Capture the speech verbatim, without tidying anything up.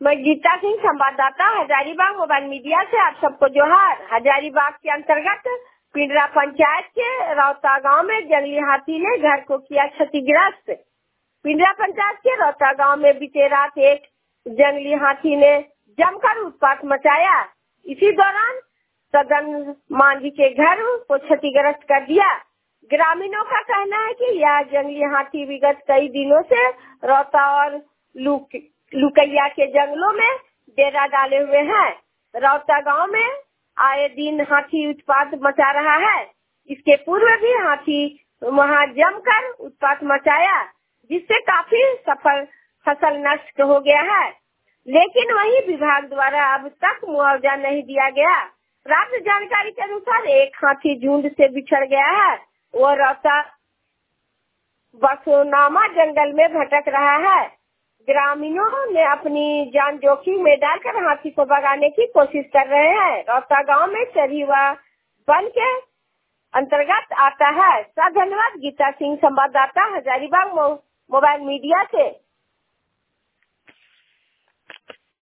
मैं गीता सिंह, संवाददाता Hazaribagh mobile media से आप सबको जोहार। हजारीबाग के अंतर्गत पिंडरा पंचायत के रौता गांव में जंगली हाथी ने घर को किया क्षतिग्रस्त। पिंडरा पंचायत के रौता गांव में बीते रात एक जंगली हाथी ने जमकर उत्पात मचाया। इसी दौरान सदन मांझी के घर को क्षतिग्रस्त कर दिया। ग्रामीणों का कहना है कि यह जंगली हाथी विगत कई दिनों से रौता और लुक लुकैया के जंगलों में डेरा डाले हुए हैं। रौता गांव में आए दिन हाथी उत्पात मचा रहा है। इसके पूर्व भी हाथी वहां जमकर उत्पात मचाया, जिससे काफी सफल फसल नष्ट हो गया है। लेकिन वहीं विभाग द्वारा अब तक मुआवजा नहीं दिया गया। प्राप्त जानकारी के अनुसार एक हाथी झुंड से बिछड़ गया है। वो रौता बसोनामा जंगल में भटक रहा है। ग्रामीणों ने अपनी जान जोखिम में डालकर हाथी को भगाने की कोशिश कर रहे हैं। रौता गांव में चरीवा वन के अंतर्गत आता है। धन्यवाद। गीता सिंह, संवाददाता हजारीबाग मोबाइल मीडिया से।